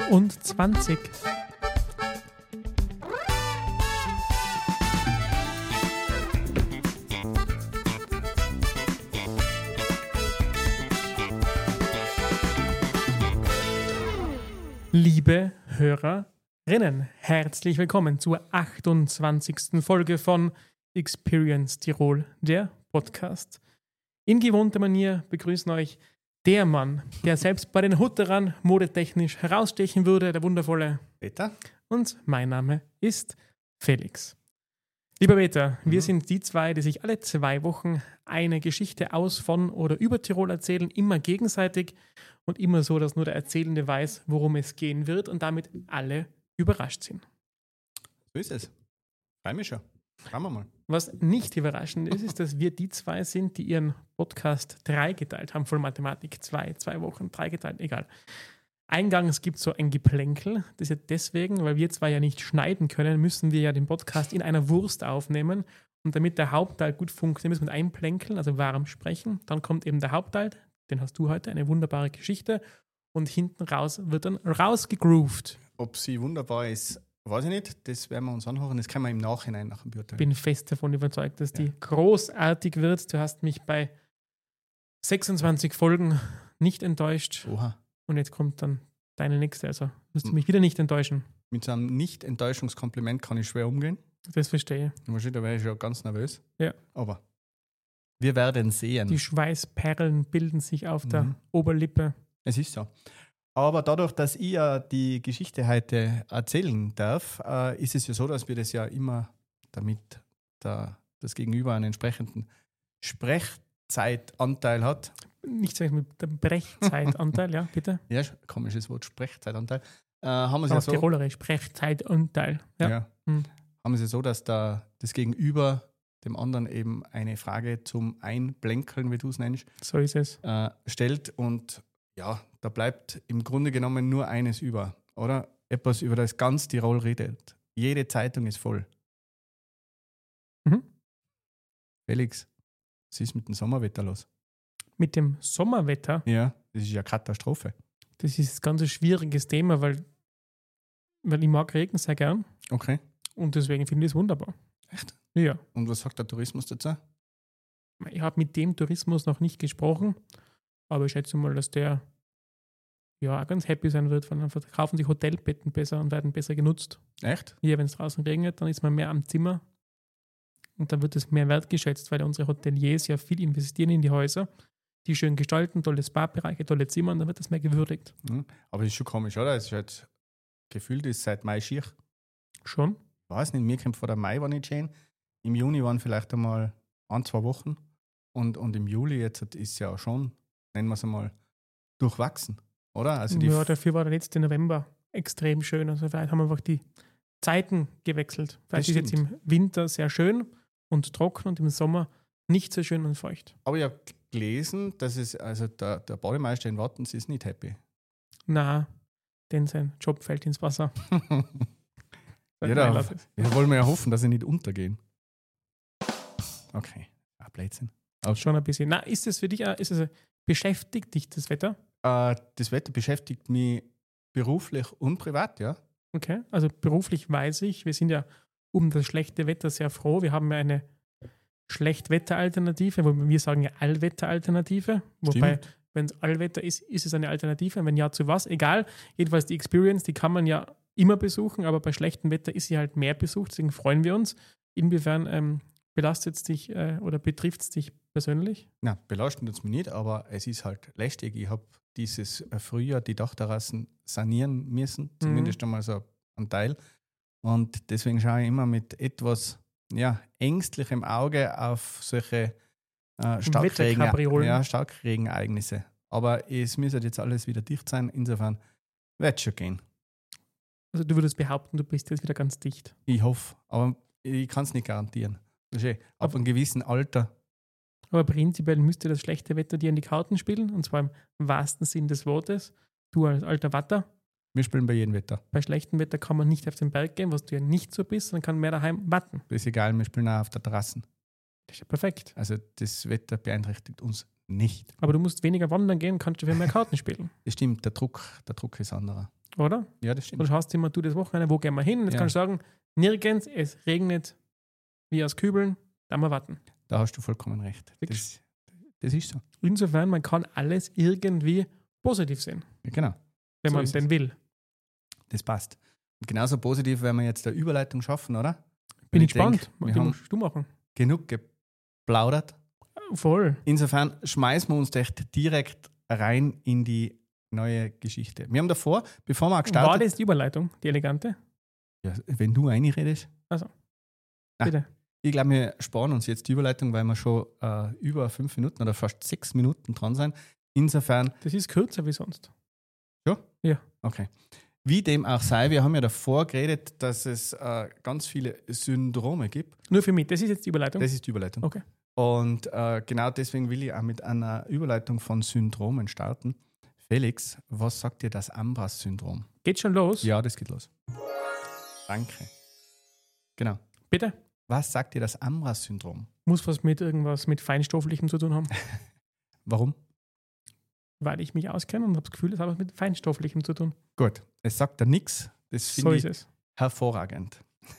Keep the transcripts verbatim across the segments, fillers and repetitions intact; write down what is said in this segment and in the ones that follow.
achtundzwanzig. Liebe Hörerinnen, herzlich willkommen zur achtundzwanzigsten Folge von Experience Tirol, der Podcast. In gewohnter Manier begrüßen euch der Mann, der selbst bei den Hutterern modetechnisch herausstechen würde, der wundervolle Peter. Und mein Name ist Felix. Lieber Peter, mhm. wir sind die zwei, die sich alle zwei Wochen eine Geschichte aus, von oder über Tirol erzählen, immer gegenseitig und immer so, dass nur der Erzählende weiß, worum es gehen wird und damit alle überrascht sind. So ist es. Freue mich schon. Schauen wir mal. Was nicht überraschend ist, ist, dass wir die zwei sind, die ihren Podcast dreigeteilt haben, voll Mathematik, zwei, zwei Wochen, dreigeteilt, egal. Eingangs gibt es so ein Geplänkel, das ist ja deswegen, weil wir zwei ja nicht schneiden können, müssen wir ja den Podcast in einer Wurst aufnehmen und damit der Hauptteil gut funktioniert, müssen wir einplänkeln, also warm sprechen, dann kommt eben der Hauptteil, den hast du heute, eine wunderbare Geschichte und hinten raus wird dann rausgegroovt. Ob sie wunderbar ist, weiß ich nicht, das werden wir uns anhören, das können wir im Nachhinein nach dem beurteilen. Ich bin fest davon überzeugt, dass ja. die großartig wird. Du hast mich bei sechsundzwanzig Folgen nicht enttäuscht. Oha. Und jetzt kommt dann deine nächste, also wirst du mich wieder nicht enttäuschen. Mit so einem Nicht-Enttäuschungskompliment kann ich schwer umgehen. Das verstehe ich. Wahrscheinlich, da wäre ich schon ganz nervös. Ja. Aber wir werden sehen. Die Schweißperlen bilden sich auf der mhm. Oberlippe. Es ist so. Aber dadurch, dass ich ja die Geschichte heute erzählen darf, äh, ist es ja so, dass wir das ja immer, damit der, das Gegenüber einen entsprechenden Sprechzeitanteil hat. Nicht sagen mit dem Brechzeitanteil, ja, bitte. Ja, komisches Wort, Sprechzeitanteil. Äh, haben wir es ja so. Tirolerisch, Sprechzeitanteil. Ja. ja. Hm. Haben wir es ja so, dass da das Gegenüber dem anderen eben eine Frage zum Einblänkeln, wie du es nennst, so ist es. Äh, stellt und ja, da bleibt im Grunde genommen nur eines über, oder? Etwas, über das ganz Tirol redet. Jede Zeitung ist voll. Mhm. Felix, was ist mit dem Sommerwetter los? Mit dem Sommerwetter? Ja, das ist ja Katastrophe. Das ist ein ganz schwieriges Thema, weil, weil ich mag Regen sehr gern. Okay. Und deswegen finde ich es wunderbar. Echt? Ja. Und was sagt der Tourismus dazu? Ich habe mit dem Tourismus noch nicht gesprochen, aber ich schätze mal, dass der ja auch ganz happy sein wird, weil dann verkaufen sich Hotelbetten besser und werden besser genutzt. Echt? Ja, wenn es draußen regnet, dann ist man mehr am Zimmer und dann wird es mehr wertgeschätzt, weil unsere Hoteliers ja viel investieren in die Häuser, die schön gestalten, tolle Spa-Bereiche, tolle Zimmer und dann wird das mehr gewürdigt. Mhm. Aber das ist schon komisch, oder? Es ist halt gefühlt, ist seit Mai schier. Schon? Ich weiß nicht, mir kommt vor der Mai war nicht schön. Im Juni waren vielleicht einmal ein, zwei Wochen und, und im Juli jetzt ist ja schon, nennen wir es einmal, durchwachsen, oder? Also die ja, dafür war der letzte November extrem schön. Also vielleicht haben wir einfach die Zeiten gewechselt. Vielleicht ist jetzt im Winter sehr schön und trocken und im Sommer nicht so schön und feucht. Aber ich habe gelesen, dass es, also der, der Bademeister in Wattens ist nicht happy. Na, denn sein Job fällt ins Wasser. ja, da, da wollen wir ja hoffen, dass sie nicht untergehen. Okay, ah, Blödsinn. Okay. Schon ein bisschen. Na, ist es für dich, ist es, beschäftigt dich das Wetter? Äh, das Wetter beschäftigt mich beruflich und privat, ja. Okay, also beruflich weiß ich, wir sind ja um das schlechte Wetter sehr froh. Wir haben ja eine Schlechtwetteralternative, wo wir sagen ja Allwetteralternative. Wobei, wenn es Allwetter ist, ist es eine Alternative. Und wenn ja, zu was? Egal. Jedenfalls die Experience, die kann man ja immer besuchen, aber bei schlechtem Wetter ist sie halt mehr besucht. Deswegen freuen wir uns. Inwiefern ähm, belastet es dich äh, oder betrifft es dich persönlich? Na, belastet es mich nicht, aber es ist halt lästig. Ich habe dieses äh, Frühjahr die Dachterrassen sanieren müssen, zumindest mhm. einmal so ein Teil. Und deswegen schaue ich immer mit etwas ja, ängstlichem Auge auf solche äh, Starkregen, ja, Starkregenereignisse. Aber es müsste jetzt alles wieder dicht sein, insofern wird es schon gehen. Also du würdest behaupten, du bist jetzt wieder ganz dicht. Ich hoffe, aber ich kann es nicht garantieren. Ab aber, einem gewissen Alter. Aber prinzipiell müsste das schlechte Wetter dir in die Karten spielen, und zwar im wahrsten Sinn des Wortes. Du als alter Watter. Wir spielen bei jedem Wetter. Bei schlechtem Wetter kann man nicht auf den Berg gehen, was du ja nicht so bist, sondern kann mehr daheim watten. Das ist egal, wir spielen auch auf der Terrasse. Das ist ja perfekt. Also das Wetter beeinträchtigt uns nicht. Aber du musst weniger wandern gehen, kannst du für mehr Karten spielen. Das stimmt, der Druck, der Druck ist anderer. Oder? Ja, das stimmt. Du schaust immer, du das Wochenende, wo gehen wir hin? Und jetzt Ja. kannst du sagen, nirgends, es regnet wie aus Kübeln, da mal warten. Da hast du vollkommen recht. Das, das ist so. Insofern, man kann alles irgendwie positiv sehen, Ja, genau. wenn So man ist denn es. will. Das passt. Und genauso positiv werden wir jetzt eine Überleitung schaffen, oder? Bin Wenn ich gespannt. denk, wir Die haben musst du machen. genug geplaudert. Voll. Insofern schmeißen wir uns echt direkt rein in die neue Geschichte. Wir haben davor, bevor wir gestartet War das die Überleitung, die elegante? Ja, wenn du einredest. Also, Nein. bitte. Ich glaube, wir sparen uns jetzt die Überleitung, weil wir schon äh, über fünf Minuten oder fast sechs Minuten dran sind. Insofern, Das ist kürzer wie sonst. ja? Ja. Okay. Wie dem auch sei, wir haben ja davor geredet, dass es äh, ganz viele Syndrome gibt. Nur für mich, das ist jetzt die Überleitung. Das ist die Überleitung. Okay. Und äh, genau deswegen will ich auch mit einer Überleitung von Syndromen starten. Felix, was sagt dir das Ambras-Syndrom? Geht schon los? Ja, das geht los. Danke. Genau. Bitte? Was sagt dir das Ambras-Syndrom? Muss was mit irgendwas mit Feinstofflichem zu tun haben, Warum? weil ich mich auskenne und habe das Gefühl, es hat was mit Feinstofflichem zu tun. Gut, es sagt da nichts. Das So finde ist ich es. hervorragend.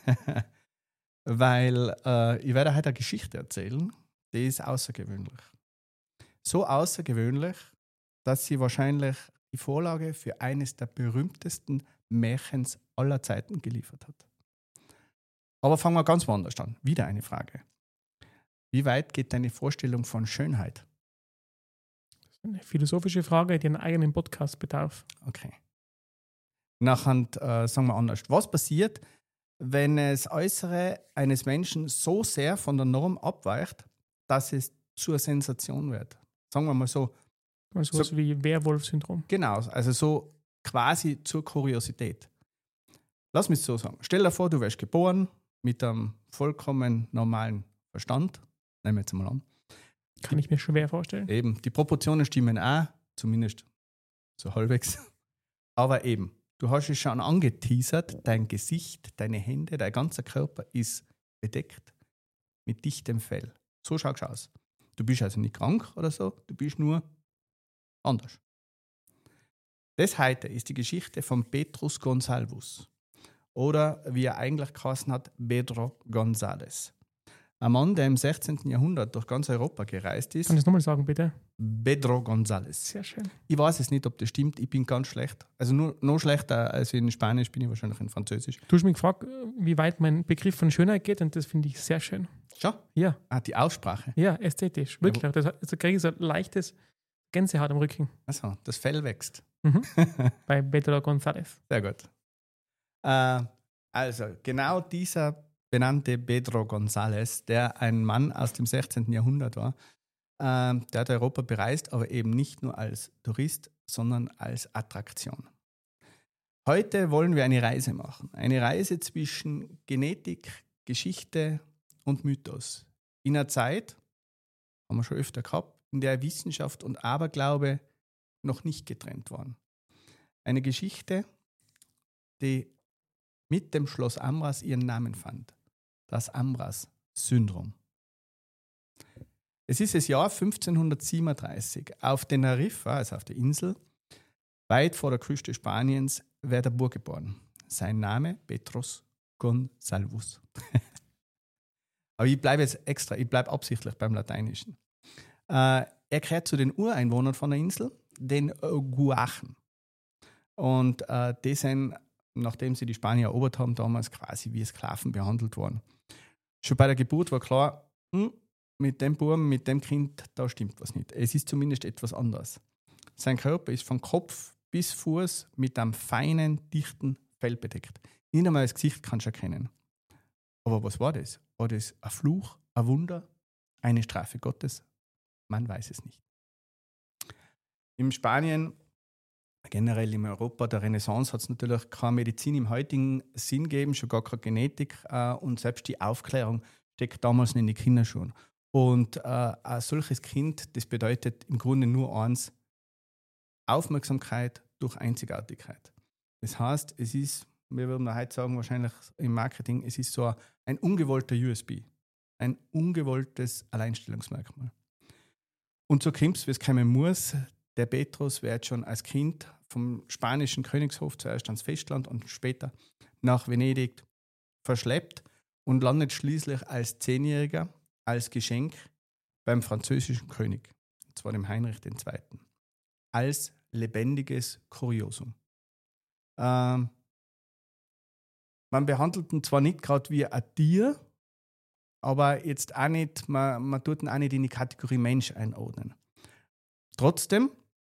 Weil äh, ich werde heute eine Geschichte erzählen, die ist außergewöhnlich. So außergewöhnlich, dass sie wahrscheinlich die Vorlage für eines der berühmtesten Märchens aller Zeiten geliefert hat. Aber fangen wir ganz woanders an. Wieder eine Frage. Wie weit geht deine Vorstellung von Schönheit? Das ist eine philosophische Frage, die einen eigenen Podcast bedarf. Okay. Nachher äh, sagen wir anders. Was passiert, wenn das Äußere eines Menschen so sehr von der Norm abweicht, dass es zur Sensation wird? Sagen wir mal so. Also sowas So- wie Werwolf-Syndrom. Genau, also so quasi zur Kuriosität. Lass mich so sagen. Stell dir vor, du wärst geboren mit einem vollkommen normalen Verstand. Nehmen wir jetzt mal an. Kann ich mir schwer vorstellen. Eben, die Proportionen stimmen auch, zumindest so halbwegs. Aber eben, du hast es schon angeteasert, dein Gesicht, deine Hände, dein ganzer Körper ist bedeckt mit dichtem Fell. So schaust du aus. Du bist also nicht krank oder so, du bist nur anders. Das heute ist die Geschichte von Petrus Gonsalvus. Oder wie er eigentlich geheißen hat, Pedro González. Ein Mann, der im sechzehnten Jahrhundert durch ganz Europa gereist ist. Kann ich es nochmal sagen, bitte? Pedro González. Sehr schön. Ich weiß es nicht, ob das stimmt. Ich bin ganz schlecht. Also nur noch schlechter als in Spanisch bin ich wahrscheinlich in Französisch. Du hast mich gefragt, wie weit mein Begriff von Schönheit geht, und das finde ich sehr schön. Schon? Ja, Ah, die Aussprache. ja, ästhetisch. Wirklich. Das, hat- also kriege ich so ein leichtes Gänsehaut am Rücken. Also, das Fell wächst. Mhm. Bei Pedro González. Sehr gut. Äh, also, genau dieser benannte Pedro González, der ein Mann aus dem sechzehnten Jahrhundert war, äh, der hat Europa bereist, aber eben nicht nur als Tourist, sondern als Attraktion. Heute wollen wir eine Reise machen. Eine Reise zwischen Genetik, Geschichte und Mythos. In einer Zeit, haben wir schon öfter gehabt, in der Wissenschaft und Aberglaube noch nicht getrennt waren. Eine Geschichte, die mit dem Schloss Ambras ihren Namen fand. Das Ambras-Syndrom. Es ist das Jahr fünfzehnhundertsiebenunddreißig. Auf Teneriffa, also auf der Insel, weit vor der Küste Spaniens, wird ein Bub geboren. Sein Name Petrus Gonsalvus. Aber ich bleibe jetzt extra, ich bleibe absichtlich beim Lateinischen. Äh, er gehört zu den Ureinwohnern von der Insel, den Guachen. Und äh, die sind, nachdem sie die Spanier erobert haben, damals quasi wie Sklaven behandelt worden. Schon bei der Geburt war klar, hm, mit dem Buben, mit dem Kind, da stimmt was nicht. Es ist zumindest etwas anders. Sein Körper ist von Kopf bis Fuß mit einem feinen, dichten Fell bedeckt. Nicht einmal das Gesicht kannst du erkennen. Aber was war das? War das ein Fluch, ein Wunder, eine Strafe Gottes? Man weiß es nicht. In Spanien, generell in Europa der Renaissance, hat es natürlich keine Medizin im heutigen Sinn gegeben, schon gar keine Genetik. Äh, und selbst die Aufklärung steckt damals in den Kinderschuhen. Und äh, ein solches Kind, das bedeutet im Grunde nur eins: Aufmerksamkeit durch Einzigartigkeit. Das heißt, es ist, wir würden heute sagen, wahrscheinlich im Marketing, es ist so ein ungewollter U S B, ein ungewolltes Alleinstellungsmerkmal. Und so kommt es, wie es kommen muss. Der Petrus wird schon als Kind vom spanischen Königshof zuerst ans Festland und später nach Venedig verschleppt und landet schließlich als Zehnjähriger als Geschenk beim französischen König, und zwar dem Heinrich der Zweite, als lebendiges Kuriosum. Ähm, man behandelt ihn zwar nicht gerade wie ein Tier, aber jetzt auch nicht, man, man tut ihn auch nicht in die Kategorie Mensch einordnen. Trotzdem,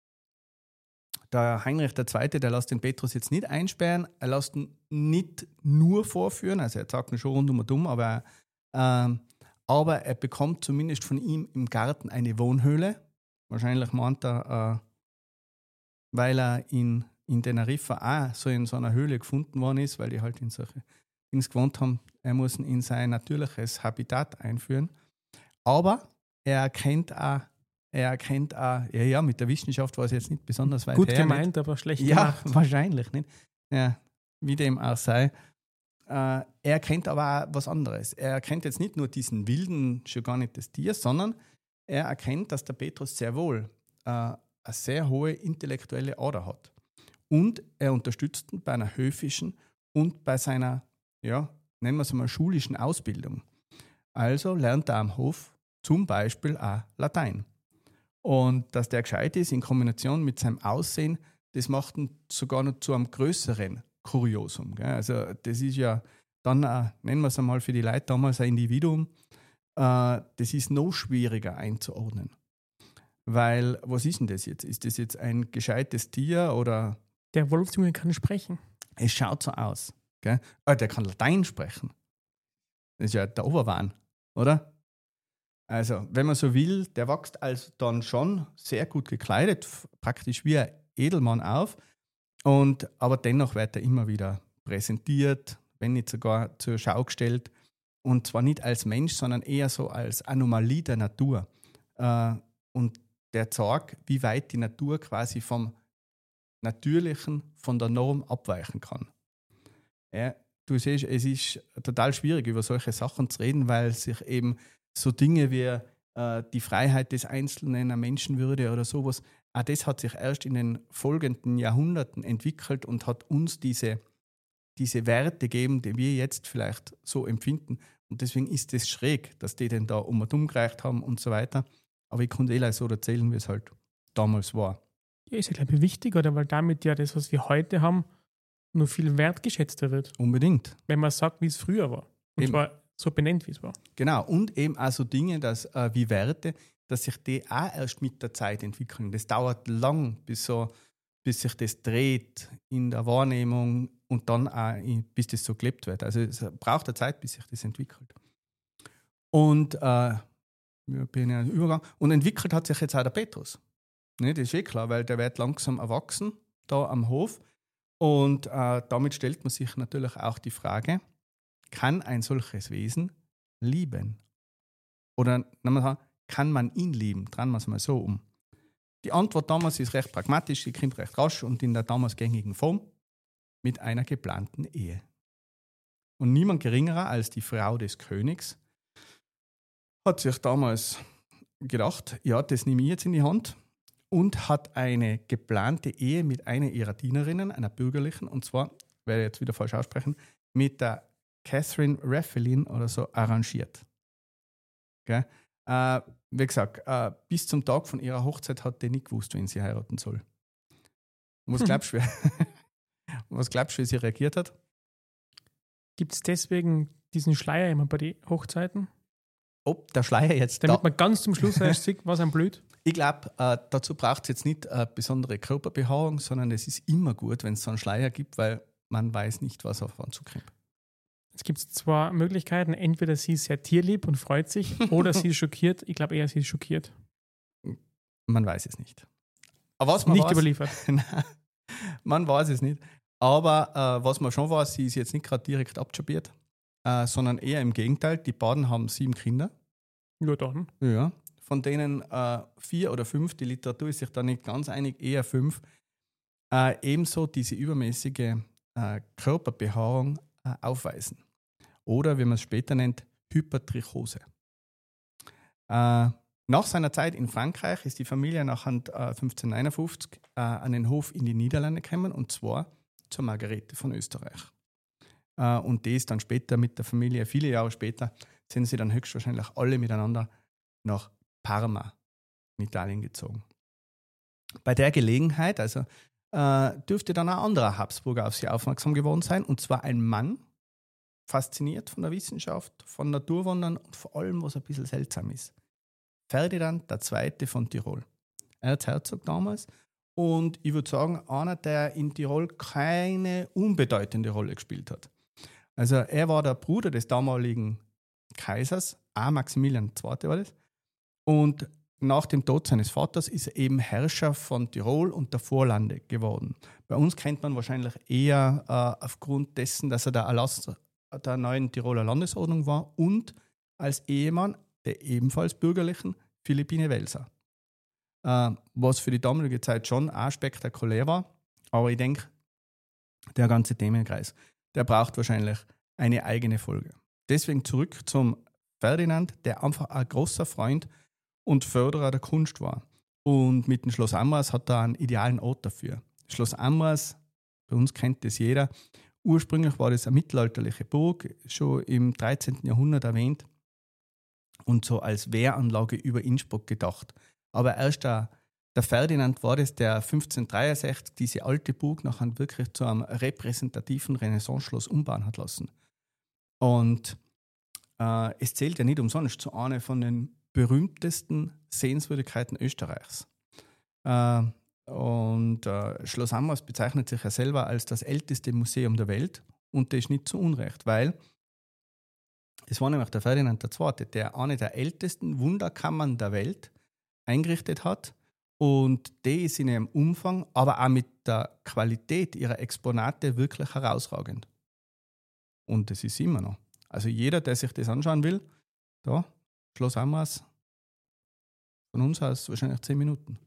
der Heinrich der Zweite, der lässt den Petrus jetzt nicht einsperren, er lässt ihn nicht nur vorführen, also er sagt ihn schon rundum und um, aber, ähm, aber er bekommt zumindest von ihm im Garten eine Wohnhöhle. Wahrscheinlich meint er, äh, weil er in, in Teneriffa auch so in so einer Höhle gefunden worden ist, weil die halt in solche Dings gewohnt haben, er muss ihn in sein natürliches Habitat einführen. Aber er erkennt auch, er erkennt auch, ja, ja, mit der Wissenschaft war es jetzt nicht besonders weit Gut her. gemeint, nicht. aber schlecht Ja, gemacht. wahrscheinlich nicht. Ja, wie dem auch sei. Äh, er erkennt aber auch was anderes. Er erkennt jetzt nicht nur diesen wilden, schon gar nicht das Tier, sondern er erkennt, dass der Petrus sehr wohl äh, eine sehr hohe intellektuelle Ader hat. Und er unterstützt ihn bei einer höfischen und bei seiner, ja, nennen wir es mal, schulischen Ausbildung. Also lernt er am Hof zum Beispiel auch Latein. Und dass der gescheit ist in Kombination mit seinem Aussehen, das macht ihn sogar noch zu einem größeren Kuriosum. Gell? Also das ist ja dann, auch, nennen wir es einmal für die Leute damals, ein Individuum, äh, das ist noch schwieriger einzuordnen. Weil, was ist denn das jetzt? Ist das jetzt ein gescheites Tier oder... Der Wolfsjunge kann sprechen. Es schaut so aus. Gell? Oh, der kann Latein sprechen. Das ist ja der Oberwahn, oder? Also, wenn man so will, der wächst also dann schon sehr gut gekleidet, praktisch wie ein Edelmann auf. Und, aber dennoch wird er immer wieder präsentiert, wenn nicht sogar zur Schau gestellt. Und zwar nicht als Mensch, sondern eher so als Anomalie der Natur. Äh, und der zeigt, wie weit die Natur quasi vom Natürlichen, von der Norm abweichen kann. Ja, du siehst, es ist total schwierig, über solche Sachen zu reden, weil sich eben so Dinge wie äh, die Freiheit des Einzelnen, eine Menschenwürde oder sowas, auch das hat sich erst in den folgenden Jahrhunderten entwickelt und hat uns diese, diese Werte gegeben, die wir jetzt vielleicht so empfinden. Und deswegen ist es schräg, dass die denn da um und um gereicht haben und so weiter. Aber ich konnte eh so erzählen, wie es halt damals war. Ja, ist ja, glaube ich, wichtig, oder? Weil damit ja das, was wir heute haben, nur viel wertgeschätzter wird. Unbedingt. Wenn man sagt, wie es früher war. Und Eben. zwar so benennt, wie es war. Genau, und eben auch so Dinge, dass, äh, wie Werte, dass sich die auch erst mit der Zeit entwickeln. Das dauert lang, bis, so, bis sich das dreht in der Wahrnehmung und dann auch, in, bis das so gelebt wird. Also es braucht eine Zeit, bis sich das entwickelt. Und, äh, ich bin ja im Übergang, und entwickelt hat sich jetzt auch der Petrus. Ne, das ist eh klar, weil der wird langsam erwachsen, da am Hof. Und äh, damit stellt man sich natürlich auch die Frage, kann ein solches Wesen lieben? Oder kann man ihn lieben? Drehen wir es mal so um. Die Antwort damals ist recht pragmatisch, sie kommt recht rasch und in der damals gängigen Form mit einer geplanten Ehe. Und niemand geringerer als die Frau des Königs hat sich damals gedacht, ja, das nehme ich jetzt in die Hand und hat eine geplante Ehe mit einer ihrer Dienerinnen, einer bürgerlichen, und zwar, werde ich jetzt wieder falsch aussprechen, mit der Catherine Raphaelin oder so arrangiert. Okay? Äh, wie gesagt, äh, bis zum Tag von ihrer Hochzeit hat die nicht gewusst, wen sie heiraten soll. Und was glaubst du, was glaubst du, wie sie reagiert hat? Gibt es deswegen diesen Schleier immer bei den Hochzeiten? Ob der Schleier jetzt Damit da, man ganz zum Schluss erst sieht, was einem blöd. Ich glaube, äh, dazu braucht es jetzt nicht eine besondere Körperbehaarung, sondern es ist immer gut, wenn es so einen Schleier gibt, weil man weiß nicht, was auf einen zukommt. Es gibt zwei Möglichkeiten. Entweder sie ist sehr tierlieb und freut sich oder sie ist schockiert. Ich glaube eher, sie ist schockiert. Man weiß es nicht. Aber was man nicht weiß, überliefert. Nein, man weiß es nicht. Aber äh, was man schon weiß, sie ist jetzt nicht gerade direkt abgeschabert, äh, sondern eher im Gegenteil. Die beiden haben sieben Kinder. Nur dann. Ja. Von denen äh, vier oder fünf, die Literatur ist sich da nicht ganz einig, eher fünf, äh, ebenso diese übermäßige äh, Körperbehaarung äh, aufweisen. Oder, wie man es später nennt, Hypertrichose. Äh, Nach seiner Zeit in Frankreich ist die Familie nach äh, fünfzehnhundertneunundfünfzig äh, an den Hof in die Niederlande gekommen, und zwar zur Margarete von Österreich. Äh, und die ist dann später mit der Familie, viele Jahre später, sind sie dann höchstwahrscheinlich alle miteinander nach Parma in Italien gezogen. Bei der Gelegenheit, also äh, dürfte dann ein anderer Habsburger auf sie aufmerksam geworden sein, und zwar ein Mann, fasziniert von der Wissenschaft, von Naturwundern und vor allem, was ein bisschen seltsam ist. Ferdinand der Zweite von Tirol. Erzherzog damals, und ich würde sagen, einer, der in Tirol keine unbedeutende Rolle gespielt hat. Also er war der Bruder des damaligen Kaisers, auch Maximilian der Zweite war das, und nach dem Tod seines Vaters ist er eben Herrscher von Tirol und der Vorlande geworden. Bei uns kennt man wahrscheinlich eher äh, aufgrund dessen, dass er der Erlass der neuen Tiroler Landesordnung war und als Ehemann der ebenfalls bürgerlichen Philippine Welser. Äh, was für die damalige Zeit schon auch spektakulär war, aber ich denke, der ganze Themenkreis, der braucht wahrscheinlich eine eigene Folge. Deswegen zurück zum Ferdinand, der einfach ein großer Freund und Förderer der Kunst war. Und mit dem Schloss Amras hat er einen idealen Ort dafür. Schloss Amras, bei uns kennt das jeder, ursprünglich war das eine mittelalterliche Burg, schon im dreizehnten Jahrhundert erwähnt und so als Wehranlage über Innsbruck gedacht. Aber erst der, der Ferdinand war das, der fünfzehnhundertdreiundsechzig diese alte Burg nachher wirklich zu einem repräsentativen Renaissance-Schloss umbauen hat lassen. Und äh, es zählt ja nicht umsonst zu einer von den berühmtesten Sehenswürdigkeiten Österreichs. Äh, und äh, Schloss Amras bezeichnet sich ja selber als das älteste Museum der Welt, und das ist nicht zu Unrecht, weil es war nämlich der Ferdinand der Zweite, der eine der ältesten Wunderkammern der Welt eingerichtet hat, und die ist in ihrem Umfang, aber auch mit der Qualität ihrer Exponate wirklich herausragend. Und das ist immer noch. Also jeder, der sich das anschauen will, da, Schloss Amras, von uns aus wahrscheinlich zehn Minuten.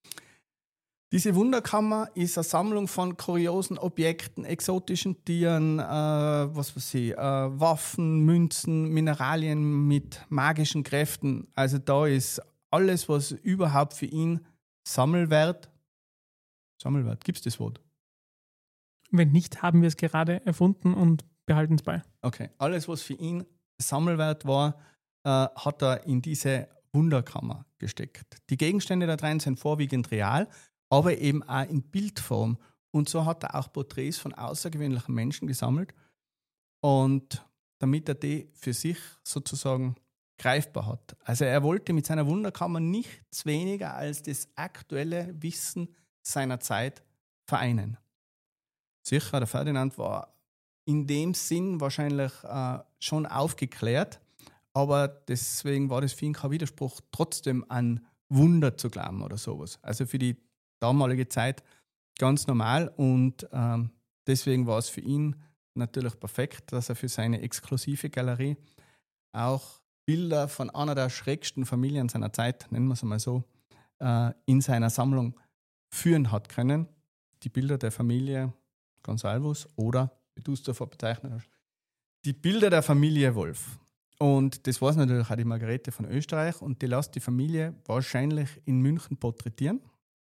Diese Wunderkammer ist eine Sammlung von kuriosen Objekten, exotischen Tieren, äh, was weiß ich, äh, Waffen, Münzen, Mineralien mit magischen Kräften. Also da ist alles, was überhaupt für ihn Sammelwert, Sammelwert, gibt es das Wort? Wenn nicht, haben wir es gerade erfunden und behalten es bei. Okay, alles, was für ihn Sammelwert war, äh, hat er in diese Wunderkammer gesteckt. Die Gegenstände da drin sind vorwiegend real, aber eben auch in Bildform. Und so hat er auch Porträts von außergewöhnlichen Menschen gesammelt. Und damit er die für sich sozusagen greifbar hat. Also er wollte mit seiner Wunderkammer nichts weniger als das aktuelle Wissen seiner Zeit vereinen. Sicher, der Ferdinand war in dem Sinn wahrscheinlich äh, schon aufgeklärt, aber deswegen war das für ihn kein Widerspruch, trotzdem an Wunder zu glauben oder sowas. Also für die damalige Zeit ganz normal, und ähm, deswegen war es für ihn natürlich perfekt, dass er für seine exklusive Galerie auch Bilder von einer der schrägsten Familien seiner Zeit, nennen wir es mal so, äh, in seiner Sammlung führen hat können. Die Bilder der Familie Gonsalvus oder, wie du es davor bezeichnet hast, die Bilder der Familie Wolf. Und das war natürlich auch die Margarete von Österreich, und die lässt die Familie wahrscheinlich in München porträtieren.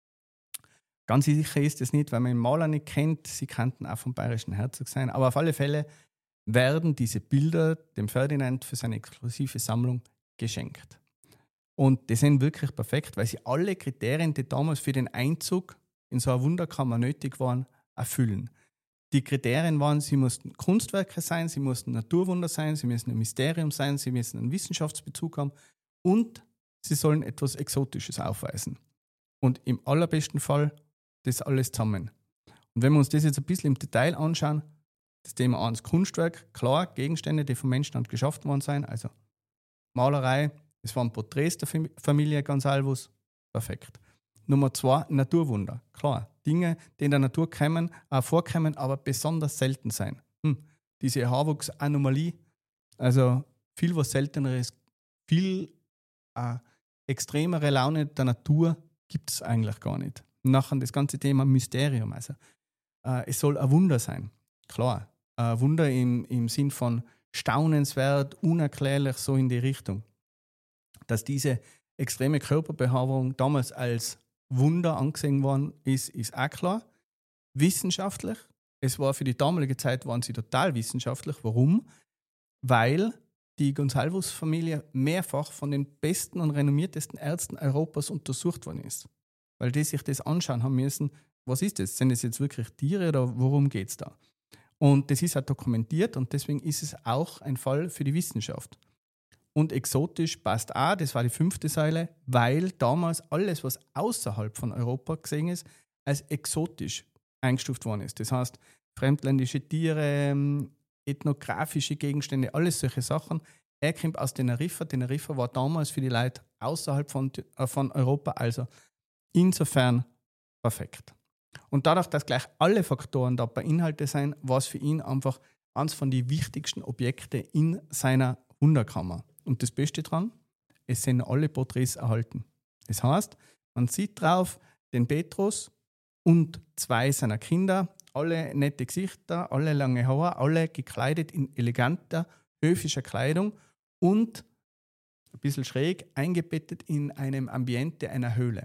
Ganz sicher ist es nicht, weil man den Maler nicht kennt. Sie könnten auch vom bayerischen Herzog sein. Aber auf alle Fälle werden diese Bilder dem Ferdinand für seine exklusive Sammlung geschenkt. Und die sind wirklich perfekt, weil sie alle Kriterien, die damals für den Einzug in so eine Wunderkammer nötig waren, erfüllen. Die Kriterien waren, sie mussten Kunstwerke sein, sie mussten Naturwunder sein, sie müssen ein Mysterium sein, sie müssen einen Wissenschaftsbezug haben und sie sollen etwas Exotisches aufweisen. Und im allerbesten Fall das alles zusammen. Und wenn wir uns das jetzt ein bisschen im Detail anschauen, das Thema eins Kunstwerk, klar, Gegenstände, die vom Menschen geschaffen worden sind, also Malerei, es waren Porträts der Familie Gonsalvus, perfekt. Nummer zwei, Naturwunder, klar, Dinge, die in der Natur kommen, auch vorkommen, aber besonders selten sein. Hm. Diese Haarwuchsanomalie, also viel was Selteneres, viel äh, extremere Laune der Natur gibt es eigentlich gar nicht. Und nachher das ganze Thema Mysterium, also äh, es soll ein Wunder sein, klar, ein Wunder im, im Sinn von staunenswert, unerklärlich, so in die Richtung. Dass diese extreme Körperbehaarung damals als Wunder angesehen worden ist, ist auch klar. Wissenschaftlich, es war für die damalige Zeit, waren sie total wissenschaftlich. Warum? Weil die Gonsalvus-Familie mehrfach von den besten und renommiertesten Ärzten Europas untersucht worden ist. Weil die sich das anschauen haben müssen, was ist das? Sind das jetzt wirklich Tiere oder worum geht es da? Und das ist auch dokumentiert und deswegen ist es auch ein Fall für die Wissenschaft. Und exotisch passt auch, das war die fünfte Säule, weil damals alles, was außerhalb von Europa gesehen ist, als exotisch eingestuft worden ist. Das heißt, fremdländische Tiere, ethnografische Gegenstände, alles solche Sachen. Er kommt aus Teneriffa. Teneriffa war damals für die Leute außerhalb von, äh, von Europa, also insofern perfekt. Und dadurch, dass gleich alle Faktoren da beinhaltet sind, war es für ihn einfach eines von den wichtigsten Objekte in seiner Wunderkammer. Und das Beste daran, es sind alle Porträts erhalten. Das heißt, man sieht drauf den Petrus und zwei seiner Kinder, alle nette Gesichter, alle lange Haare, alle gekleidet in eleganter, höfischer Kleidung und ein bisschen schräg eingebettet in einem Ambiente einer Höhle.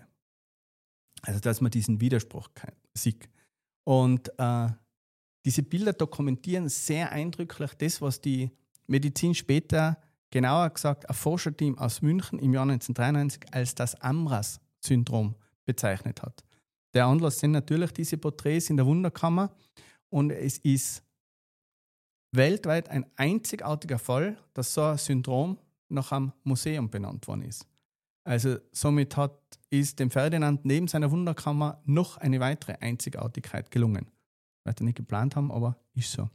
Also, dass man diesen Widerspruch sieht. Und äh, diese Bilder dokumentieren sehr eindrücklich das, was die Medizin später, genauer gesagt, ein Forscherteam aus München im Jahr neunzehnhundertdreiundneunzig als das Ambras-Syndrom bezeichnet hat. Der Anlass sind natürlich diese Porträts in der Wunderkammer und es ist weltweit ein einzigartiger Fall, dass so ein Syndrom nach einem Museum benannt worden ist. Also somit hat, ist dem Ferdinand neben seiner Wunderkammer noch eine weitere Einzigartigkeit gelungen. Weil wir nicht geplant haben, aber ist so.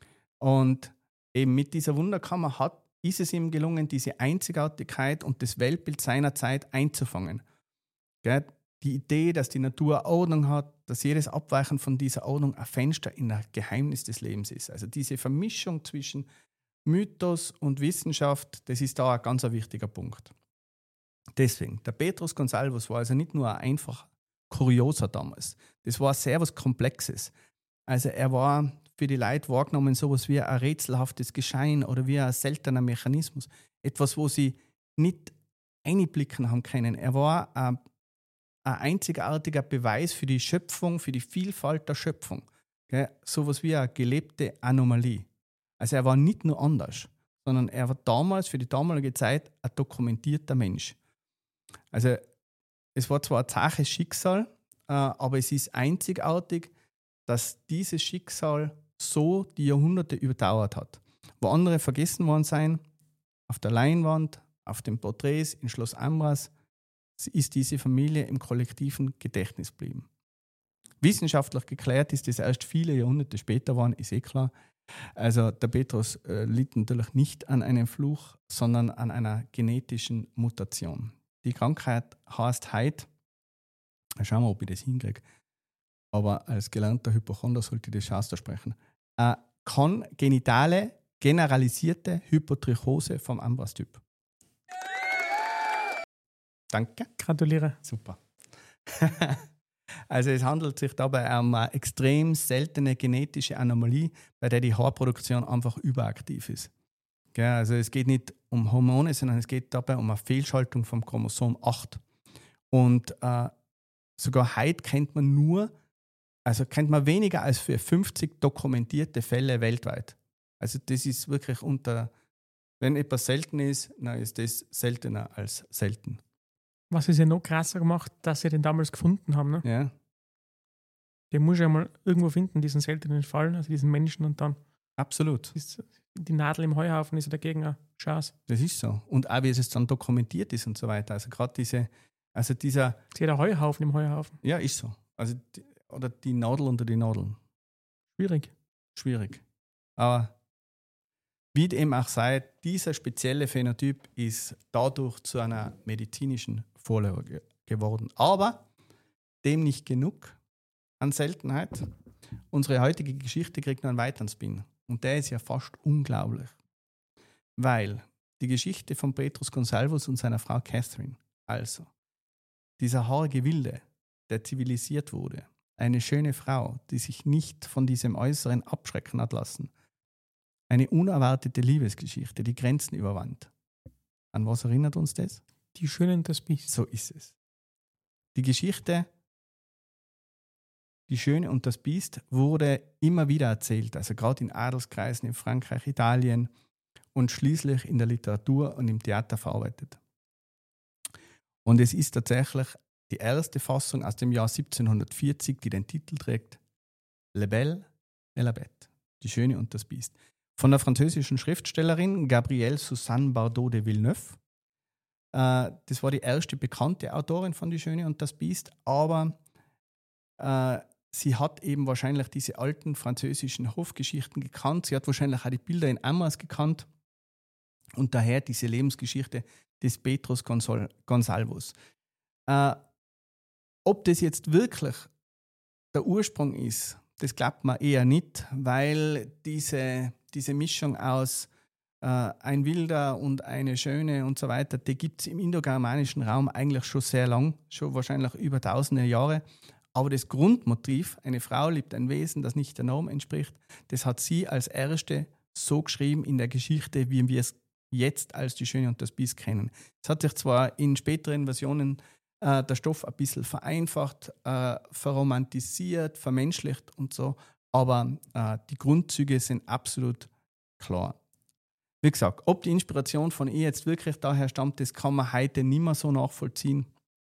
Und eben mit dieser Wunderkammer hat, ist es ihm gelungen, diese Einzigartigkeit und das Weltbild seiner Zeit einzufangen. Gell? Die Idee, dass die Natur Ordnung hat, dass jedes Abweichen von dieser Ordnung ein Fenster in das Geheimnis des Lebens ist. Also diese Vermischung zwischen Mythos und Wissenschaft, das ist da ein ganz wichtiger Punkt. Deswegen, der Petrus Gonsalvus war also nicht nur ein einfach Kurioser damals. Das war sehr was Komplexes. Also er war für die Leute wahrgenommen sowas wie ein rätselhaftes Geschein oder wie ein seltener Mechanismus. Etwas, wo sie nicht einblicken haben können. Er war ein ein einzigartiger Beweis für die Schöpfung, für die Vielfalt der Schöpfung. Gell? Sowas wie eine gelebte Anomalie. Also er war nicht nur anders, sondern er war damals, für die damalige Zeit, ein dokumentierter Mensch. Also es war zwar ein zaches Schicksal, äh, aber es ist einzigartig, dass dieses Schicksal so die Jahrhunderte überdauert hat. Wo andere vergessen worden sind, auf der Leinwand, auf den Porträts in Schloss Ambras, ist diese Familie im kollektiven Gedächtnis geblieben. Wissenschaftlich geklärt ist das erst viele Jahrhunderte später geworden, ist eh klar. Also der Petrus äh, litt natürlich nicht an einem Fluch, sondern an einer genetischen Mutation. Die Krankheit heißt heute, schauen wir, ob ich das hinkriege, aber als gelernter Hypochonder sollte ich das schon aussprechen, äh, kongenitale generalisierte Hypotrichose vom Ambras-Typ. Danke. Gratuliere. Super. Also es handelt sich dabei um eine extrem seltene genetische Anomalie, bei der die Haarproduktion einfach überaktiv ist. Gell, also es geht nicht um Hormone, sondern es geht dabei um eine Fehlschaltung vom Chromosom acht. Und äh, sogar heute kennt man nur, also kennt man weniger als für fünfzig dokumentierte Fälle weltweit. Also das ist wirklich unter, wenn etwas selten ist, dann ist das seltener als selten. Was ist ja noch krasser gemacht, dass sie den damals gefunden haben. Ne? Ja. Den muss ja mal irgendwo finden, diesen seltenen Fall, also diesen Menschen, und dann Absolut. ist die Nadel im Heuhaufen ist ja dagegen eine Chance. Das ist so. Und auch wie es dann dokumentiert ist und so weiter. Also gerade diese, also dieser... Sie hat einen Heuhaufen im Heuhaufen. Ja, ist so. Also die, oder die Nadel unter die Nadeln. Schwierig. Schwierig. Aber wie dem auch sei, dieser spezielle Phänotyp ist dadurch zu einer medizinischen Vorlage ge- geworden. Aber dem nicht genug an Seltenheit. Unsere heutige Geschichte kriegt noch einen weiteren Spin. Und der ist ja fast unglaublich. Weil die Geschichte von Petrus Gonsalvus und seiner Frau Catherine, also dieser haarige Wilde, der zivilisiert wurde, eine schöne Frau, die sich nicht von diesem Äußeren abschrecken hat lassen, eine unerwartete Liebesgeschichte, die Grenzen überwand. An was erinnert uns das? Die Schöne und das Biest. So ist es. Die Geschichte Die Schöne und das Biest wurde immer wieder erzählt, also gerade in Adelskreisen in Frankreich, Italien und schließlich in der Literatur und im Theater verarbeitet. Und es ist tatsächlich die erste Fassung aus dem Jahr siebzehnhundertvierzig, die den Titel trägt Le Belle et la Bête, die Schöne und das Biest. Von der französischen Schriftstellerin Gabrielle Suzanne Bardot de Villeneuve. Äh, das war die erste bekannte Autorin von Die Schöne und das Biest, aber äh, sie hat eben wahrscheinlich diese alten französischen Hofgeschichten gekannt. Sie hat wahrscheinlich auch die Bilder in Amas gekannt und daher diese Lebensgeschichte des Petrus Gonzal- Gonsalvos. Äh, ob das jetzt wirklich der Ursprung ist, das glaubt man eher nicht, weil diese, diese Mischung aus äh, ein Wilder und eine Schöne und so weiter, die gibt es im indogermanischen Raum eigentlich schon sehr lang, schon wahrscheinlich über tausende Jahre. Aber das Grundmotiv, eine Frau liebt ein Wesen, das nicht der Norm entspricht, das hat sie als erste so geschrieben in der Geschichte, wie wir es jetzt als Die Schöne und das Biest kennen. Es hat sich zwar in späteren Versionen äh, der Stoff ein bisschen vereinfacht, äh, verromantisiert, vermenschlicht und so, aber äh, die Grundzüge sind absolut klar. Wie gesagt, ob die Inspiration von ihr jetzt wirklich daher stammt, das kann man heute nicht mehr so nachvollziehen.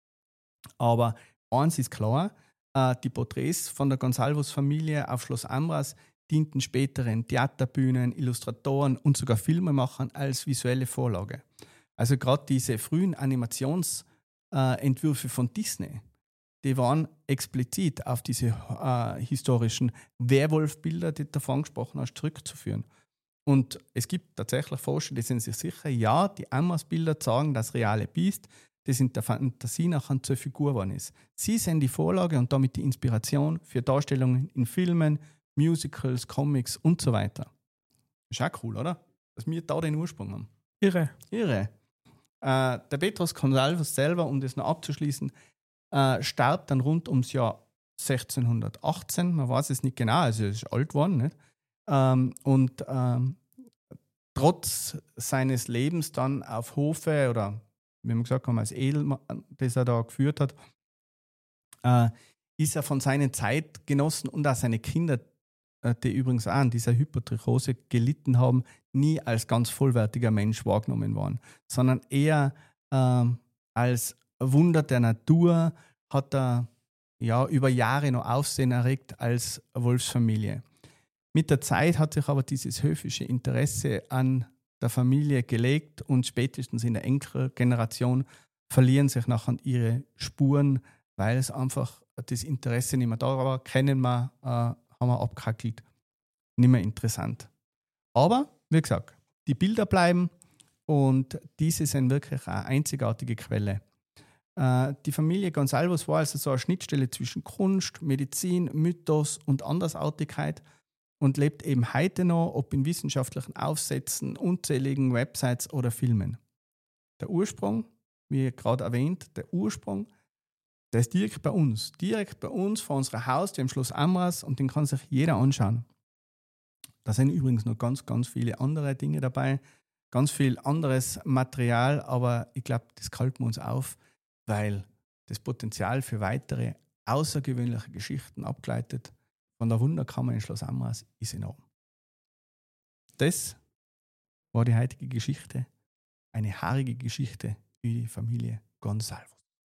Aber eins ist klar, äh, die Porträts von der Gonsalvos-Familie auf Schloss Ambras dienten späteren Theaterbühnen, Illustratoren und sogar Filmemachern als visuelle Vorlage. Also gerade diese frühen Animationsentwürfe äh, von Disney, die waren explizit auf diese äh, historischen Werwolfbilder, die du davon gesprochen hast, zurückzuführen. Und es gibt tatsächlich Forscher, die sind sich sicher, ja, die Ammas-Bilder zeigen das reale Biest, das in der Fantasie nachher zur Figur geworden ist. Sie sind die Vorlage und damit die Inspiration für Darstellungen in Filmen, Musicals, Comics und so weiter. Ist auch cool, oder? Dass wir da den Ursprung haben. Irre. Irre. Äh, der Petrus Gonsalvos selber, um das noch abzuschließen, äh, starb dann rund ums Jahr sechzehnhundertachtzehn. Man weiß es nicht genau, also er ist alt geworden, nicht? Ähm, und ähm, trotz seines Lebens dann auf Hofe oder wie wir gesagt haben, als Edelmann, das er da geführt hat, äh, ist er von seinen Zeitgenossen und auch seine Kinder, äh, die übrigens auch an dieser Hypertrichose gelitten haben, nie als ganz vollwertiger Mensch wahrgenommen worden, sondern eher äh, als Wunder der Natur hat er ja, über Jahre noch Aufsehen erregt als Wolfsfamilie. Mit der Zeit hat sich aber dieses höfische Interesse an der Familie gelegt und spätestens in der Enkelgeneration verlieren sich nachher ihre Spuren, weil es einfach das Interesse nicht mehr da war. Kennen wir, äh, haben wir abgehackelt. Nicht mehr interessant. Aber, wie gesagt, die Bilder bleiben und diese sind wirklich eine einzigartige Quelle. Äh, die Familie Gonsalvos war also so eine Schnittstelle zwischen Kunst, Medizin, Mythos und Andersartigkeit und lebt eben heute noch, ob in wissenschaftlichen Aufsätzen, unzähligen Websites oder Filmen. Der Ursprung, wie gerade erwähnt, der Ursprung, der ist direkt bei uns. Direkt bei uns vor unserer Haustür im Schloss Amras und den kann sich jeder anschauen. Da sind übrigens noch ganz, ganz viele andere Dinge dabei, ganz viel anderes Material, aber ich glaube, das kalten wir uns auf, weil das Potenzial für weitere außergewöhnliche Geschichten abgeleitet von der Wunderkammer in Schloss Amras ist enorm. Das war die heutige Geschichte, eine haarige Geschichte über die Familie Gonsalvos.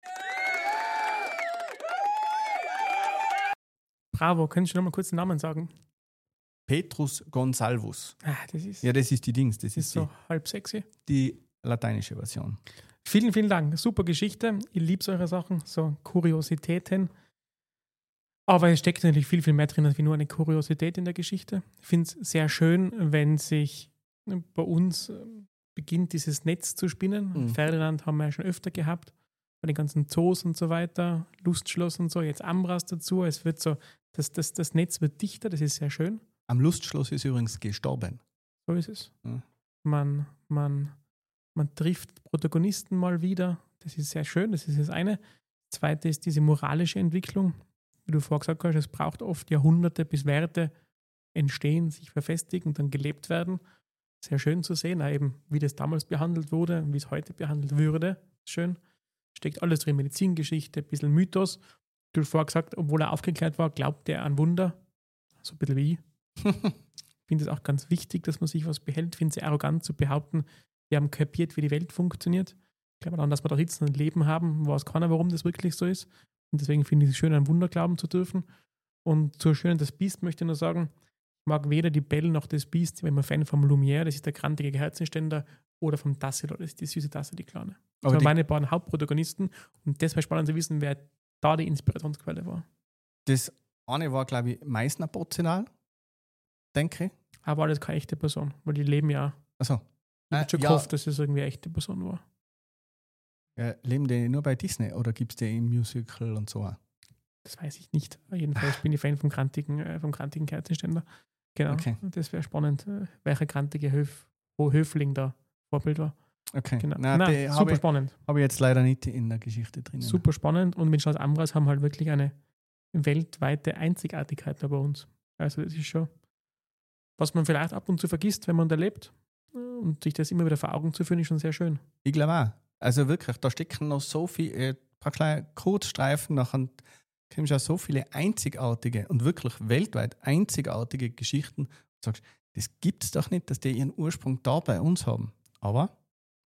Bravo, könntest du noch mal kurz den Namen sagen? Petrus Gonsalvos. Ah, das ist, Ja, das ist die Dings, das, das ist ist so die, halb sexy. die lateinische Version. Vielen, vielen Dank. Super Geschichte. Ich liebe solche Sachen, so Kuriositäten. Aber es steckt natürlich viel, viel mehr drin als wie nur eine Kuriosität in der Geschichte. Ich finde es sehr schön, wenn sich bei uns beginnt, dieses Netz zu spinnen. Mhm. Ferdinand haben wir ja schon öfter gehabt, bei den ganzen Zoos und so weiter, Lustschloss und so, jetzt Ambras dazu. Es wird so, das, das, das Netz wird dichter, das ist sehr schön. Am Lustschloss ist übrigens gestorben. So ist es. Mhm. Man, man, man trifft Protagonisten mal wieder. Das ist sehr schön, das ist das eine. Das zweite ist diese moralische Entwicklung. Wie du vorher gesagt hast, es braucht oft Jahrhunderte, bis Werte entstehen, sich verfestigen und dann gelebt werden. Sehr schön zu sehen, eben wie das damals behandelt wurde und wie es heute behandelt würde. schön. Steckt alles drin, Medizingeschichte, ein bisschen Mythos. Du hast vorher gesagt, obwohl er aufgeklärt war, glaubt er an Wunder. So ein bisschen wie ich. Ich finde es auch ganz wichtig, dass man sich was behält. Ich finde es sehr arrogant zu behaupten, wir haben kapiert, wie die Welt funktioniert. Ich glaube daran, dass wir da sitzen und Leben haben, weiß keiner, warum das wirklich so ist. Und deswegen finde ich es schön, an Wunder glauben zu dürfen. Und zur Schönen das Biest möchte ich nur sagen, ich mag weder die Belle noch das Biest. Ich bin immer Fan vom Lumière, das ist der grantige Kerzenständer, oder vom Tassilo, das ist die süße Tasse, die kleine. Das waren meine beiden Hauptprotagonisten. Und das wäre spannend zu wissen, wer da die Inspirationsquelle war. Das eine war, glaube ich, Meißner Porzellan, denke ich. Aber das keine echte Person, weil die leben ja. Also, ich hätte schon ja, gehofft, dass es irgendwie eine echte Person war. Ja, leben die nur bei Disney oder gibt es die im Musical und so? Das weiß ich nicht. Jedenfalls bin ich Fan vom krantigen, äh, vom krantigen Kerzenständer. Genau. Okay. Das wäre spannend, äh, welcher krantige Höf, wo Höfling da Vorbild war. Okay. Genau. Na, Nein, super ich, spannend. Habe ich jetzt leider nicht in der Geschichte drin. Super spannend und mit Schloss Ambras haben halt wirklich eine weltweite Einzigartigkeit da bei uns. Also das ist schon, was man vielleicht ab und zu vergisst, wenn man da lebt. Und sich das immer wieder vor Augen zu führen, ist schon sehr schön. Ich glaube auch. Also wirklich, da stecken noch so viele, äh, paar kleine Kurzstreifen, nachher kriegst du auch so viele einzigartige und wirklich weltweit einzigartige Geschichten. Du sagst, das gibt es doch nicht, dass die ihren Ursprung da bei uns haben. Aber?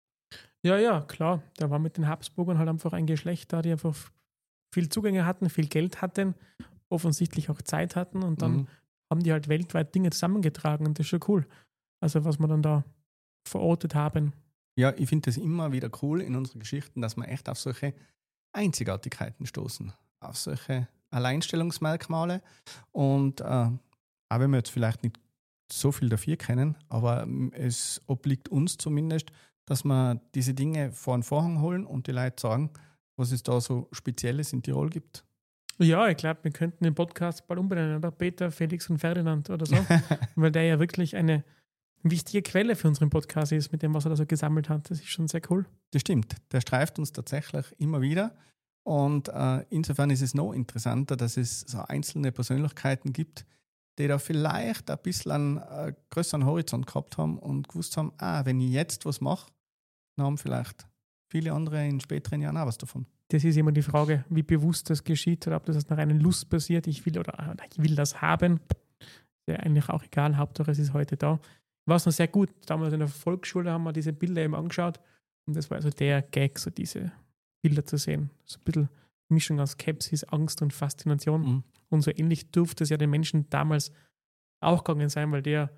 Ja, ja, klar. Da war mit den Habsburgern halt einfach ein Geschlecht da, die einfach viel Zugänge hatten, viel Geld hatten, offensichtlich auch Zeit hatten und dann mhm. haben die halt weltweit Dinge zusammengetragen und das ist schon cool. Also was wir dann da verortet haben. Ja, ich finde das immer wieder cool in unseren Geschichten, dass wir echt auf solche Einzigartigkeiten stoßen, auf solche Alleinstellungsmerkmale und äh, auch wenn wir jetzt vielleicht nicht so viel dafür kennen, aber es obliegt uns zumindest, dass wir diese Dinge vor den Vorhang holen und die Leute sagen, was es da so Spezielles in Tirol gibt. Ja, ich glaube, wir könnten den Podcast bald umbenennen, oder? Peter, Felix und Ferdinand oder so, weil der ja wirklich eine wichtige Quelle für unseren Podcast ist, mit dem, was er da so gesammelt hat. Das ist schon sehr cool. Das stimmt. Der streift uns tatsächlich immer wieder. Und äh, insofern ist es noch interessanter, dass es so einzelne Persönlichkeiten gibt, die da vielleicht ein bisschen einen äh, größeren Horizont gehabt haben und gewusst haben, ah, wenn ich jetzt was mache, dann haben vielleicht viele andere in späteren Jahren auch was davon. Das ist immer die Frage, wie bewusst das geschieht oder ob das aus einer reinen Lust passiert. Ich will oder ich will das haben. Ist ja eigentlich auch egal, Hauptsache es ist heute da. War es noch sehr gut. Damals in der Volksschule haben wir diese Bilder eben angeschaut und das war also der Gag, so diese Bilder zu sehen. So ein bisschen Mischung aus Skepsis, Angst und Faszination. Mhm. Und so ähnlich durfte es ja den Menschen damals auch gegangen sein, weil der,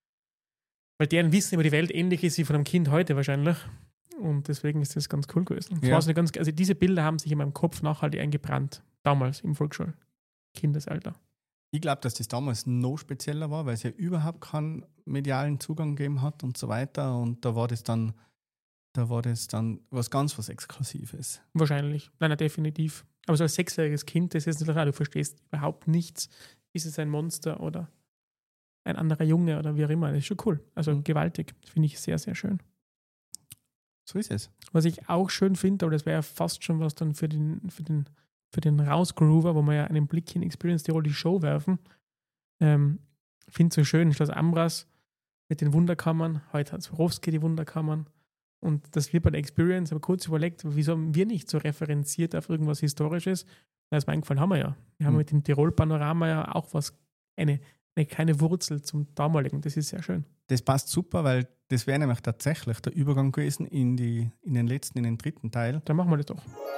weil deren Wissen über die Welt ähnlich ist wie von einem Kind heute wahrscheinlich. Und deswegen ist das ganz cool gewesen. Ja. So ganz, also diese Bilder haben sich in meinem Kopf nachhaltig eingebrannt. Damals im Volksschul-Kindesalter. Ich glaube, dass das damals noch spezieller war, weil es ja überhaupt keinen medialen Zugang gegeben hat und so weiter. Und da war das dann, da war das dann was ganz was Exklusives. Wahrscheinlich. Nein, nein, definitiv. Aber so als sechsjähriges Kind, das ist natürlich auch, du verstehst überhaupt nichts. Ist es ein Monster oder ein anderer Junge oder wie auch immer. Das ist schon cool. Also mhm. gewaltig. Das finde ich sehr, sehr schön. So ist es. Was ich auch schön finde, aber das wäre ja fast schon was dann für den, für den, für den Rausgroover, wo wir ja einen Blick in Experience Tirol die Show werfen. Ähm, finde es so schön, Schloss Ambras mit den Wunderkammern. Heute hat Swarovski die Wunderkammern. Und das wird bei der Experience, aber kurz überlegt, wieso haben wir nicht so referenziert auf irgendwas Historisches? Da ist mir eingefallen, haben wir ja. Wir haben mhm. mit dem Tirol-Panorama ja auch was, eine, eine kleine Wurzel zum damaligen. Das ist sehr schön. Das passt super, weil das wäre nämlich tatsächlich der Übergang gewesen in, die, in den letzten, in den dritten Teil. Dann machen wir das doch.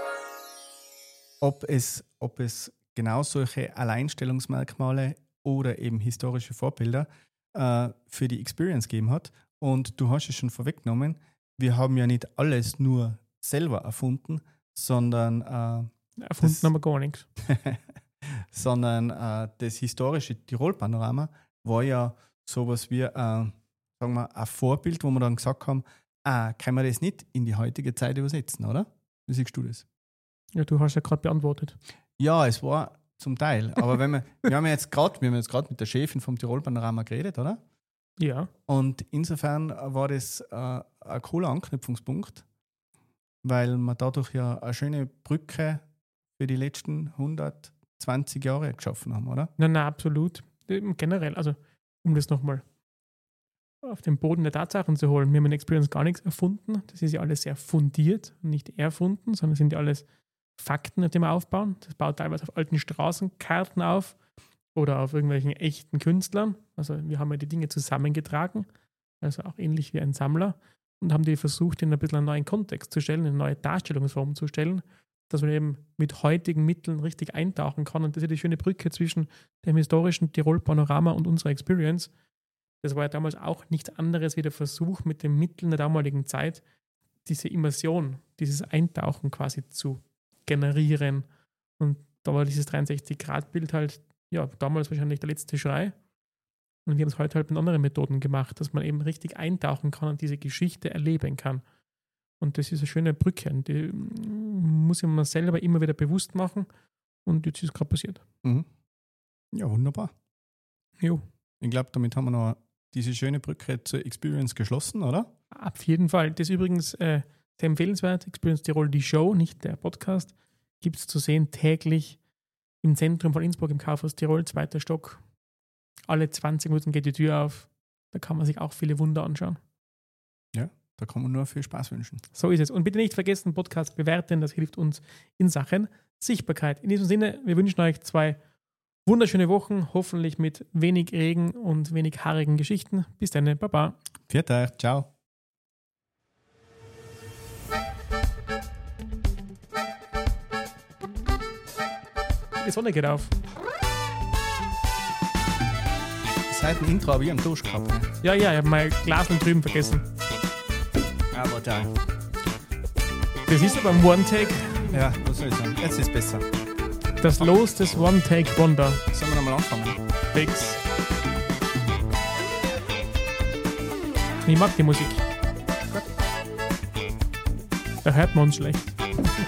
Ob es, ob es genau solche Alleinstellungsmerkmale oder eben historische Vorbilder äh, für die Experience gegeben hat. Und du hast es schon vorweggenommen, wir haben ja nicht alles nur selber erfunden, sondern äh, erfunden das, haben wir gar nichts. sondern äh, das historische Tirol-Panorama war ja sowas wie, äh, sagen wir, ein Vorbild, wo wir dann gesagt haben, ah, können wir das nicht in die heutige Zeit übersetzen, oder? Wie siehst du das? Ja, du hast ja gerade beantwortet. Ja, es war zum Teil. Aber wenn wir, wir haben ja jetzt gerade, wir haben jetzt gerade mit der Chefin vom Tirol-Panorama geredet, oder? Ja. Und insofern war das äh, ein cooler Anknüpfungspunkt, weil wir dadurch ja eine schöne Brücke für die letzten hundertzwanzig Jahre geschaffen haben, oder? Nein, nein, absolut. Generell, also um das nochmal auf den Boden der Tatsachen zu holen. Wir haben in Experience gar nichts erfunden. Das ist ja alles sehr fundiert und nicht erfunden, sondern sind ja alles Fakten, auf die wir aufbauen. Das baut teilweise auf alten Straßenkarten auf oder auf irgendwelchen echten Künstlern. Also wir haben ja die Dinge zusammengetragen, also auch ähnlich wie ein Sammler, und haben die versucht, in ein bisschen einen neuen Kontext zu stellen, eine neue Darstellungsform zu stellen, dass man eben mit heutigen Mitteln richtig eintauchen kann. Und das ist ja die schöne Brücke zwischen dem historischen Tirol-Panorama und unserer Experience. Das war ja damals auch nichts anderes wie der Versuch, mit den Mitteln der damaligen Zeit diese Immersion, dieses Eintauchen quasi zu generieren. Und da war dieses dreihundertsechzig-Grad-Bild halt, ja, damals wahrscheinlich der letzte Schrei. Und wir haben es heute halt mit anderen Methoden gemacht, dass man eben richtig eintauchen kann und diese Geschichte erleben kann. Und das ist eine schöne Brücke. Und die muss ich mir selber immer wieder bewusst machen. Und jetzt ist es gerade passiert. Mhm. Ja, wunderbar. Jo. Ich glaube, damit haben wir noch diese schöne Brücke zur Experience geschlossen, oder? Auf jeden Fall. Das ist übrigens äh, sehr empfehlenswert. Experience Tirol, die Show, nicht der Podcast, gibt es zu sehen täglich im Zentrum von Innsbruck, im Kaufhaus Tirol, zweiter Stock. Alle zwanzig Minuten geht die Tür auf. Da kann man sich auch viele Wunder anschauen. Ja, da kann man nur viel Spaß wünschen. So ist es. Und bitte nicht vergessen, Podcast bewerten, das hilft uns in Sachen Sichtbarkeit. In diesem Sinne, wir wünschen euch zwei wunderschöne Wochen, hoffentlich mit wenig Regen und wenig haarigen Geschichten. Bis dann, Baba. Viert euch, ciao. Die Sonne geht auf. Seit dem Intro habe ich einen Dusch gehabt. Ja, ja, ich habe mein Glas drüben vergessen. Aber da. Das ist aber beim One-Take. Ja, was soll ich sagen? Jetzt ist es besser. Das Los des One-Take-Wonder. Sollen wir nochmal anfangen? Fix. Ich mag die Musik. Da hört man uns schlecht.